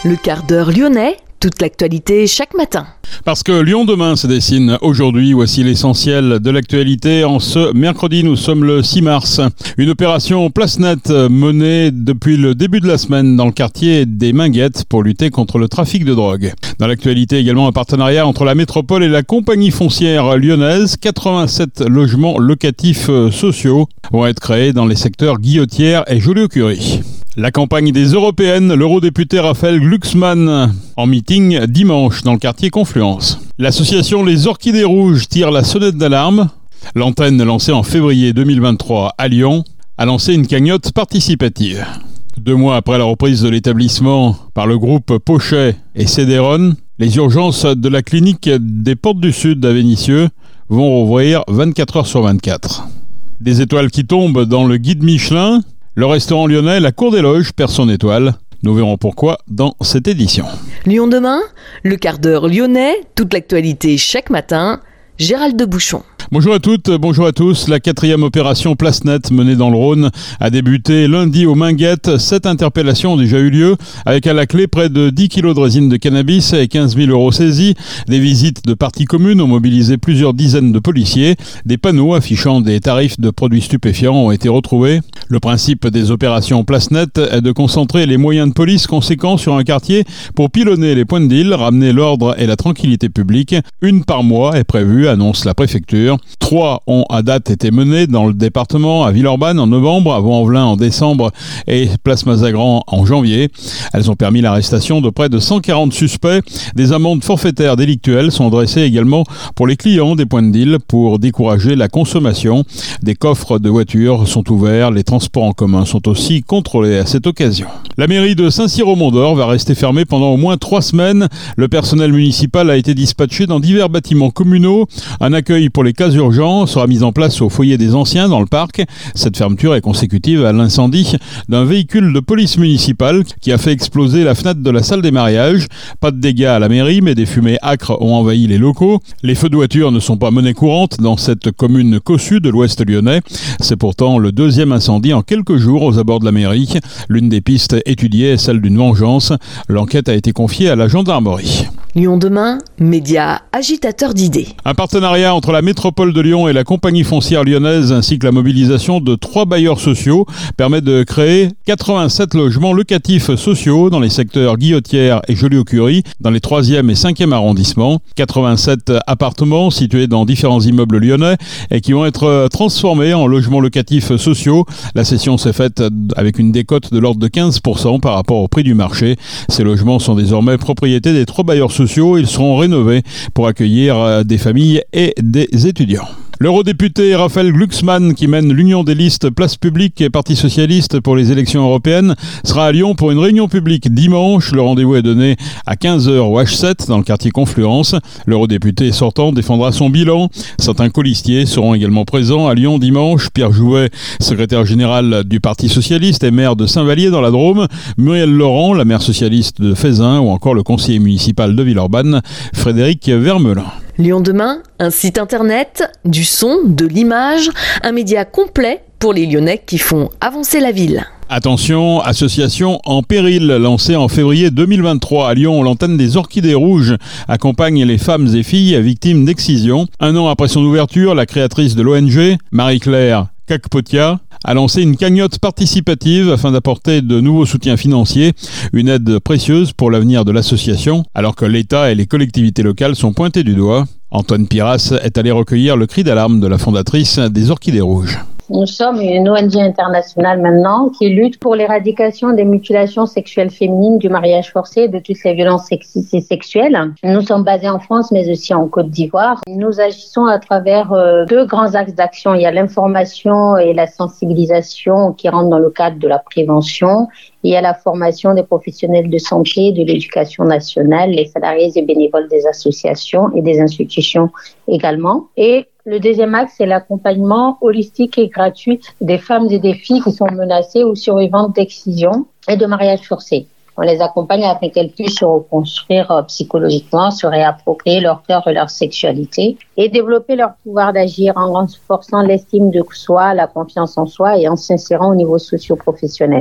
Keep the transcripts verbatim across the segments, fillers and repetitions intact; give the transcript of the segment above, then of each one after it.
Le quart d'heure lyonnais, toute l'actualité chaque matin. Parce que Lyon demain se dessine aujourd'hui, voici l'essentiel de l'actualité. En ce mercredi, nous sommes le six mars. Une opération place nette menée depuis le début de la semaine dans le quartier des Minguettes pour lutter contre le trafic de drogue. Dans l'actualité également, un partenariat entre la métropole et la compagnie foncière lyonnaise. quatre-vingt-sept logements locatifs sociaux vont être créés dans les secteurs Guillotière et Joliot-Curie. La campagne des Européennes, l'eurodéputé Raphaël Glucksmann en meeting dimanche dans le quartier Confluence. L'association Les Orchidées Rouges tire la sonnette d'alarme. L'antenne lancée en février deux mille vingt-trois à Lyon a lancé une cagnotte participative. Deux mois après la reprise de l'établissement par le groupe Pochet et Cédéron, les urgences de la clinique des Portes du Sud à Vénissieux vont rouvrir vingt-quatre heures sur vingt-quatre. Des étoiles qui tombent dans le guide Michelin. Le restaurant lyonnais La Cour des Loges perd son étoile. Nous verrons pourquoi dans cette édition. Lyon demain, le quart d'heure lyonnais, toute l'actualité chaque matin. Gérald de Bouchon. Bonjour à toutes, bonjour à tous. La quatrième opération Place Nette menée dans le Rhône a débuté lundi aux Minguettes. Sept interpellations ont déjà eu lieu, avec à la clé près de dix kilos de résine de cannabis et quinze mille euros saisis. Des visites de parties communes ont mobilisé plusieurs dizaines de policiers. Des panneaux affichant des tarifs de produits stupéfiants ont été retrouvés. Le principe des opérations Place Nette est de concentrer les moyens de police conséquents sur un quartier pour pilonner les points de deal, ramener l'ordre et la tranquillité publique. Une par mois est prévue, annonce la préfecture. Trois ont à date été menées dans le département, à Villeurbanne en novembre, à Vaux-en-Velin en décembre et Place Mazagran en janvier. Elles ont permis l'arrestation de près de cent quarante suspects. Des amendes forfaitaires délictuelles sont dressées également pour les clients des points de deal pour décourager la consommation. Des coffres de voitures sont ouverts, les transports en commun sont aussi contrôlés à cette occasion. La mairie de Saint-Cyr-au-Mont-d'Or va rester fermée pendant au moins trois semaines. Le personnel municipal a été dispatché dans divers bâtiments communaux. Un accueil pour les cas urgents sera mis en place au foyer des anciens dans le parc. Cette fermeture est consécutive à l'incendie d'un véhicule de police municipale qui a fait exploser la fenêtre de la salle des mariages. Pas de dégâts à la mairie, mais des fumées âcres ont envahi les locaux. Les feux de voiture ne sont pas monnaie courante dans cette commune cossue de l'ouest lyonnais. C'est pourtant le deuxième incendie en quelques jours aux abords de la mairie. L'une des pistes étudiées est celle d'une vengeance. L'enquête a été confiée à la gendarmerie. Lyon demain, média agitateur d'idées. Un partenariat entre la métropole de Lyon et la compagnie foncière lyonnaise ainsi que la mobilisation de trois bailleurs sociaux permet de créer quatre-vingt-sept logements locatifs sociaux dans les secteurs Guillotière et Joliot-Curie dans les troisième et cinquième arrondissements. quatre-vingt-sept appartements situés dans différents immeubles lyonnais et qui vont être transformés en logements locatifs sociaux. La cession s'est faite avec une décote de l'ordre de quinze pour cent par rapport au prix du marché. Ces logements sont désormais propriété des trois bailleurs sociaux. Ils seront rénovés pour accueillir des familles et des étudiants. L'eurodéputé Raphaël Glucksmann, qui mène l'union des listes Place Publique et Parti Socialiste pour les élections européennes, sera à Lyon pour une réunion publique dimanche. Le rendez-vous est donné à quinze heures au H sept dans le quartier Confluence. L'eurodéputé sortant défendra son bilan. Certains colistiers seront également présents à Lyon dimanche. Pierre Jouvet, secrétaire général du Parti Socialiste et maire de Saint-Vallier dans la Drôme. Muriel Laurent, la maire socialiste de Fézin, ou encore le conseiller municipal de Villeurbanne, Frédéric Vermelin. Lyon demain, un site internet, du son, de l'image, un média complet pour les Lyonnais qui font avancer la ville. Attention, association en péril, lancée en février deux mille vingt-trois à Lyon, l'antenne des Orchidées Rouges accompagne les femmes et filles victimes d'excision. Un an après son ouverture, la créatrice de l'O N G, Marie-Claire Kakpotia, a lancé une cagnotte participative afin d'apporter de nouveaux soutiens financiers, une aide précieuse pour l'avenir de l'association, alors que l'État et les collectivités locales sont pointés du doigt. Antoine Piras est allé recueillir le cri d'alarme de la fondatrice des Orchidées Rouges. Nous sommes une O N G internationale maintenant qui lutte pour l'éradication des mutilations sexuelles féminines, du mariage forcé et de toutes les violences sexistes et sexuelles. Nous sommes basés en France mais aussi en Côte d'Ivoire. Nous agissons à travers euh, deux grands axes d'action. Il y a l'information et la sensibilisation qui rentrent dans le cadre de la prévention. Il y a la formation des professionnels de santé, de l'éducation nationale, les salariés et bénévoles des associations et des institutions également. Et le deuxième axe, c'est l'accompagnement holistique et gratuit des femmes et des filles qui sont menacées ou survivantes d'excision et de mariage forcé. On les accompagne afin qu'elles puissent se reconstruire psychologiquement, se réapproprier leur corps et leur sexualité et développer leur pouvoir d'agir en renforçant l'estime de soi, la confiance en soi et en s'insérant au niveau socio-professionnel.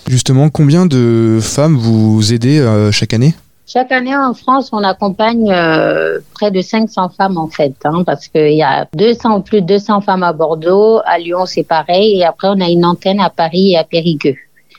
Justement, combien de femmes vous aidez euh, chaque année ? Chaque année en France, on accompagne euh, près de cinq cents femmes en fait, hein, parce qu'il y a deux cents, plus de deux cents femmes à Bordeaux, à Lyon c'est pareil, et après on a une antenne à Paris et à Périgueux.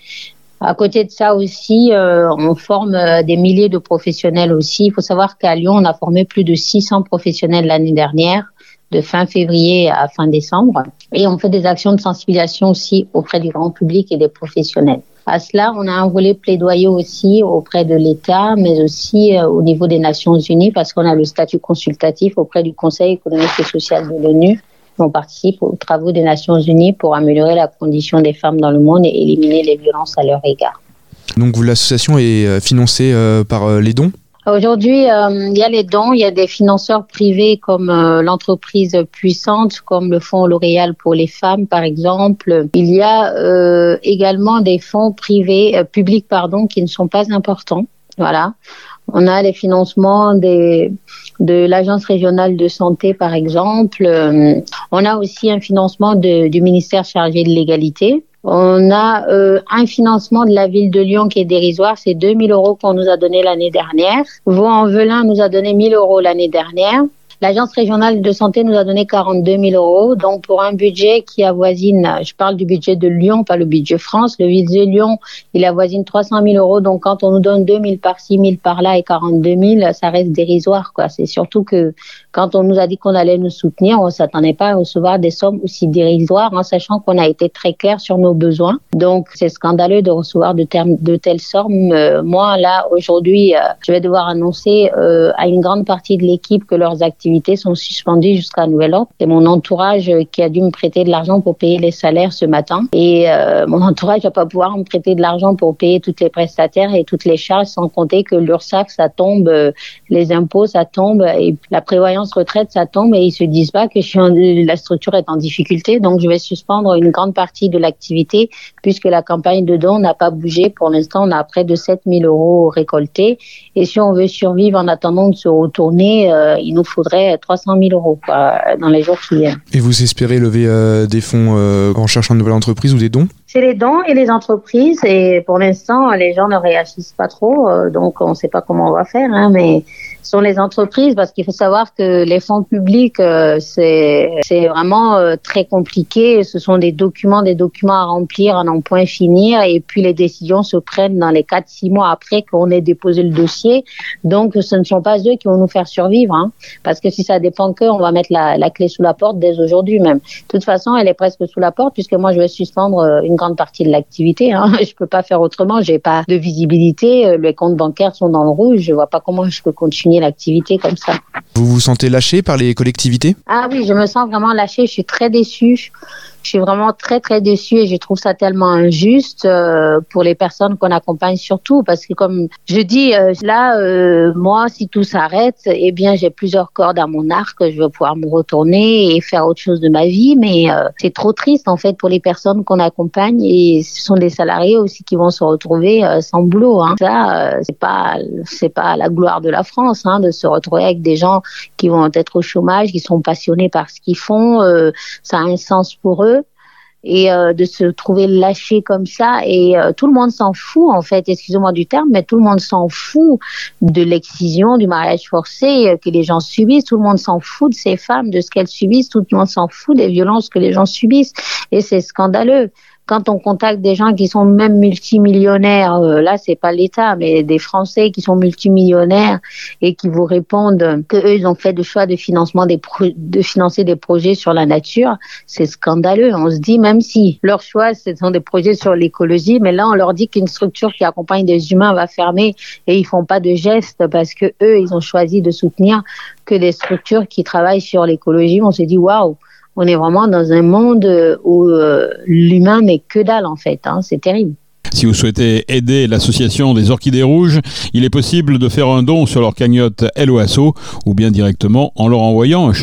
À côté de ça aussi, euh, on forme euh, des milliers de professionnels aussi. Il faut savoir qu'à Lyon, on a formé plus de six cents professionnels l'année dernière, de fin février à fin décembre, et on fait des actions de sensibilisation aussi auprès du grand public et des professionnels. À cela, on a un volet plaidoyer aussi auprès de l'État, mais aussi euh, au niveau des Nations Unies, parce qu'on a le statut consultatif auprès du Conseil économique et social de l'ONU. On participe aux travaux des Nations Unies pour améliorer la condition des femmes dans le monde et éliminer les violences à leur égard. Donc l'association est financée euh, par euh, les dons ? Aujourd'hui, euh, il y a les dons, il y a des financeurs privés comme euh, l'entreprise Puissante, comme le Fonds L'Oréal pour les femmes, par exemple. Il y a euh, également des fonds privés, euh, publics, pardon, qui ne sont pas importants. Voilà. On a les financements des, de l'Agence régionale de santé, par exemple. Euh, on a aussi un financement de, du ministère chargé de l'égalité. On a euh, un financement de la ville de Lyon qui est dérisoire, c'est deux mille euros qu'on nous a donné l'année dernière. Vaux-en-Velin nous a donné mille euros l'année dernière. L'Agence régionale de santé nous a donné quarante-deux mille euros. Donc, pour un budget qui avoisine, je parle du budget de Lyon, pas le budget France, le budget de Lyon, il avoisine trois cent mille euros. Donc, quand on nous donne deux mille par six mille par là et quarante-deux mille, ça reste dérisoire, quoi. C'est surtout que quand on nous a dit qu'on allait nous soutenir, on ne s'attendait pas à recevoir des sommes aussi dérisoires, en sachant qu'on a été très clair sur nos besoins. Donc, c'est scandaleux de recevoir de, termes, de telles sommes. Euh, moi, là, aujourd'hui, euh, je vais devoir annoncer euh, à une grande partie de l'équipe que leurs activités sont suspendues jusqu'à nouvel ordre. C'est mon entourage qui a dû me prêter de l'argent pour payer les salaires ce matin. Et euh, mon entourage va pas pouvoir me prêter de l'argent pour payer toutes les prestataires et toutes les charges, sans compter que l'URSSAF, ça tombe, euh, les impôts, ça tombe, et la prévoyance retraite, ça tombe, et ils se disent pas que je suis en, la structure est en difficulté. Donc, je vais suspendre une grande partie de l'activité puisque la campagne de dons n'a pas bougé. Pour l'instant, on a près de sept mille euros récoltés. Et si on veut survivre en attendant de se retourner, euh, il nous faudrait trois cent mille euros quoi, dans les jours qui viennent. Et vous espérez lever euh, des fonds euh, en cherchant une nouvelle entreprise ou des dons ? C'est les dons et les entreprises, et pour l'instant, les gens ne réagissent pas trop, euh, donc on ne sait pas comment on va faire, hein, mais ce sont les entreprises, parce qu'il faut savoir que les fonds publics, euh, c'est, c'est vraiment euh, très compliqué. Ce sont des documents, des documents à remplir, à n'en point finir, et puis les décisions se prennent dans les quatre six mois après qu'on ait déposé le dossier. Donc, ce ne sont pas eux qui vont nous faire survivre, hein, parce que si ça dépend qu'eux, on va mettre la, la clé sous la porte dès aujourd'hui même. De toute façon, elle est presque sous la porte, puisque moi, je vais suspendre une grande partie de l'activité. Hein. Je peux pas faire autrement. J'ai pas de visibilité. Les comptes bancaires sont dans le rouge. Je vois pas comment je peux continuer l'activité comme ça. Vous vous sentez lâché par les collectivités ? Ah oui, je me sens vraiment lâchée. Je suis très déçue. Je suis vraiment très, très déçue et je trouve ça tellement injuste euh, pour les personnes qu'on accompagne surtout, parce que comme je dis, euh, là, euh, moi, si tout s'arrête, eh bien, j'ai plusieurs cordes à mon arc, je vais pouvoir me retourner et faire autre chose de ma vie, mais euh, c'est trop triste, en fait, pour les personnes qu'on accompagne, et ce sont des salariés aussi qui vont se retrouver euh, sans boulot, hein. Ça, euh, c'est pas, c'est pas la gloire de la France, hein, de se retrouver avec des gens qui vont être au chômage, qui sont passionnés par ce qu'ils font, euh, ça a un sens pour eux. Et euh, de se trouver lâché comme ça, et euh, tout le monde s'en fout en fait, excusez-moi du terme, mais tout le monde s'en fout de l'excision, du mariage forcé euh, que les gens subissent, tout le monde s'en fout de ces femmes, de ce qu'elles subissent, tout le monde s'en fout des violences que les gens subissent, et c'est scandaleux. Quand on contacte des gens qui sont même multimillionnaires, euh, là c'est pas l'État, mais des Français qui sont multimillionnaires et qui vous répondent que eux ils ont fait le choix de financement des pro- de financer des projets sur la nature, c'est scandaleux. On se dit, même si leur choix ce sont des projets sur l'écologie, mais là on leur dit qu'une structure qui accompagne des humains va fermer, et ils font pas de gestes parce que eux ils ont choisi de soutenir que des structures qui travaillent sur l'écologie. On se dit waouh. On est vraiment dans un monde où euh, l'humain n'est que dalle en fait, hein, c'est terrible. Si vous souhaitez aider l'association des Orchidées Rouges, il est possible de faire un don sur leur cagnotte Hello Asso ou bien directement en leur envoyant un chèque.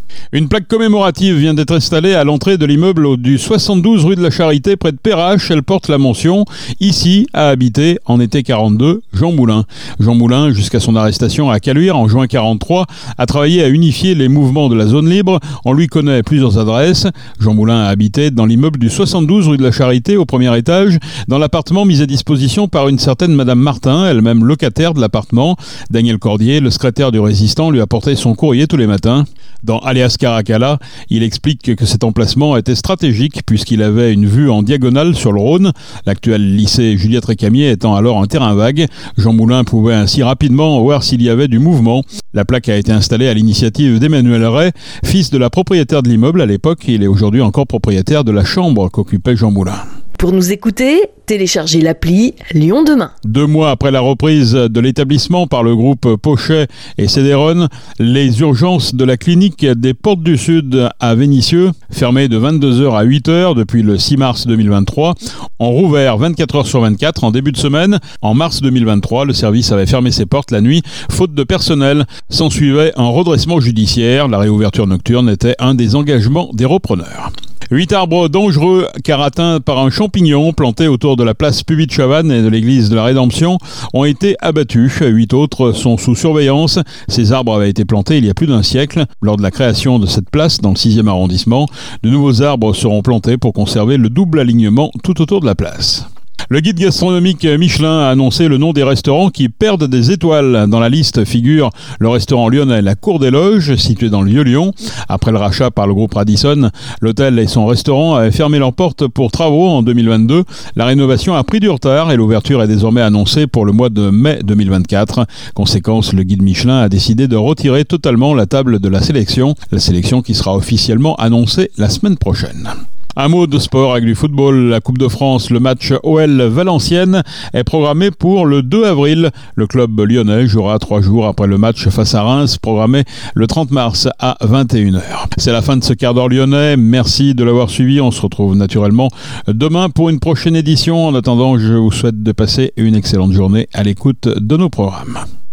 Une plaque commémorative vient d'être installée à l'entrée de l'immeuble du soixante-douze rue de la Charité près de Perrache. Elle porte la mention « Ici a habité en été quarante-deux Jean Moulin ». Jean Moulin, jusqu'à son arrestation à Caluire en juin quarante-trois, a travaillé à unifier les mouvements de la zone libre. On lui connaît plusieurs adresses. Jean Moulin a habité dans l'immeuble du soixante-douze rue de la Charité au premier étage, dans l'appartement mis à disposition par une certaine Madame Martin, elle-même locataire de l'appartement. Daniel Cordier, le secrétaire du résistant, lui apportait son courrier tous les matins. Dans Alias Caracalla, il explique que cet emplacement était stratégique puisqu'il avait une vue en diagonale sur le Rhône. L'actuel lycée Juliette Récamier étant alors un terrain vague, Jean Moulin pouvait ainsi rapidement voir s'il y avait du mouvement. La plaque a été installée à l'initiative d'Emmanuel Ray, fils de la propriétaire de l'immeuble à l'époque. Il est aujourd'hui encore propriétaire de la chambre qu'occupait Jean Moulin. Pour nous écouter, téléchargez l'appli Lyon Demain. Deux mois après la reprise de l'établissement par le groupe Pochet et Cédéron, les urgences de la clinique des Portes du Sud à Vénissieux, fermées de vingt-deux heures à huit heures depuis le six mars deux mille vingt-trois, ont rouvert vingt-quatre heures sur vingt-quatre en début de semaine. En mars deux mille vingt-trois, le service avait fermé ses portes la nuit, faute de personnel. S'ensuivait un redressement judiciaire. La réouverture nocturne était un des engagements des repreneurs. Huit arbres dangereux car atteints par un champignon plantés autour de la place Puvis-de-Chavannes et de l'église de la Rédemption ont été abattus. Huit autres sont sous surveillance. Ces arbres avaient été plantés il y a plus d'un siècle. Lors de la création de cette place dans le sixième arrondissement, de nouveaux arbres seront plantés pour conserver le double alignement tout autour de la place. Le guide gastronomique Michelin a annoncé le nom des restaurants qui perdent des étoiles. Dans la liste figure le restaurant lyonnais La Cour des Loges, situé dans le Vieux-Lyon. Après le rachat par le groupe Radisson, l'hôtel et son restaurant avaient fermé leurs portes pour travaux en deux mille vingt-deux. La rénovation a pris du retard et l'ouverture est désormais annoncée pour le mois de mai deux mille vingt-quatre. Conséquence, le guide Michelin a décidé de retirer totalement la table de la sélection. La sélection qui sera officiellement annoncée la semaine prochaine. Un mot de sport avec du football. La Coupe de France, le match O L Valenciennes est programmé pour le deux avril. Le club lyonnais jouera trois jours après le match face à Reims, programmé le trente mars à vingt et une heures. C'est la fin de ce quart d'heure lyonnais. Merci de l'avoir suivi. On se retrouve naturellement demain pour une prochaine édition. En attendant, je vous souhaite de passer une excellente journée à l'écoute de nos programmes.